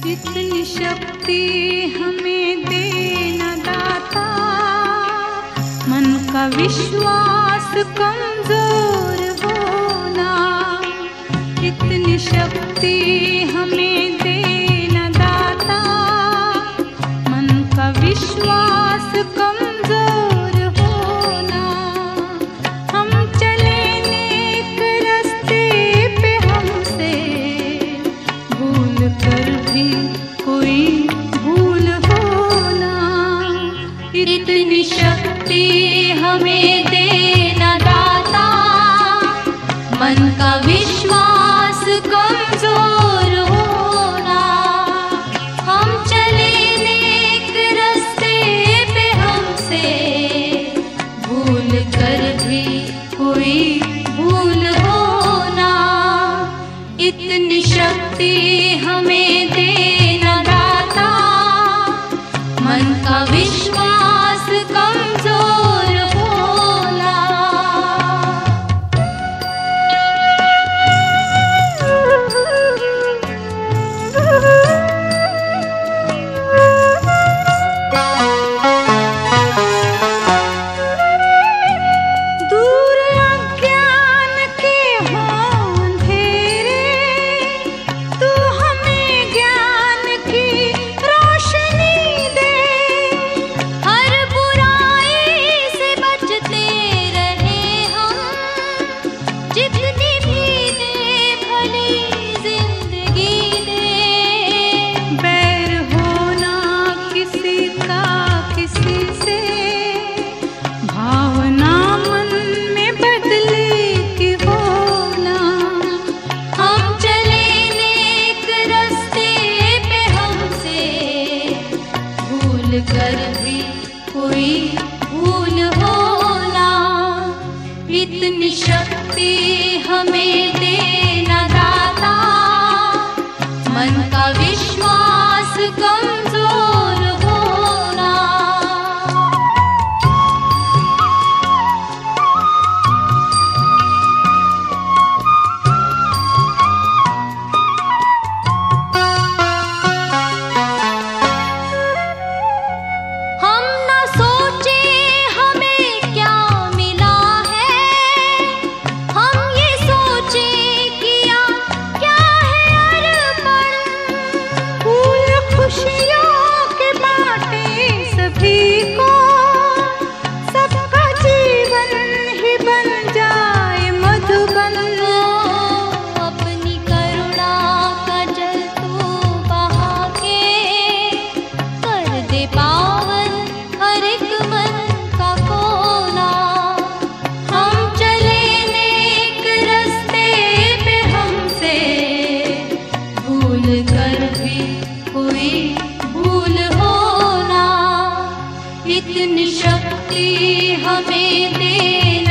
इतनी शक्ति हमें देना दाता, मन का विश्वास कमजोर होना। इतनी शक्ति हमें देना दाता, मन का विश्वास कमजोर होना। हम चले नेक रास्ते पे, हमसे भूल कर भी कोई भूल होना। इतनी शक्ति हमें देना दाता, मन का विश्वास कमजोर होना। हम चले नेक रास्ते पे, हमसे भूल कर भी कोई भूल होना। इतनी शक्ति हमें देना दाता, मन का विश्वास कमजोर होना। दूर अज्ञान के हों अंधेरे, तू हमें ज्ञान की रोशनी दे। हर बुराई से बचते रहे हम, जितनी भी दे भली जिंदगी दे। बैर होना किसी का किसी से, भावना मन में बदले की होना। हम चले नेक रास्ते पे, हमसे भूल कर भी कोई भूल होना। इतनी शक्ति हमें देना दाता, मन का विश्वास कमजोर होना। हम न सोचे हमें क्या मिला है, हम ये सोचे किया क्या है अर्पण। फूल खुशियों के बांटे सभी को, सबका जीवन ही बन जाए मधुबन। अपनी करुणा का जल तू बहा के, कर दे पावन हर एक मन का कोना। हम चले नेक रास्ते पे, हमसे भूल कर भी कोई भूल होना। इतनी शक्ति हमें देना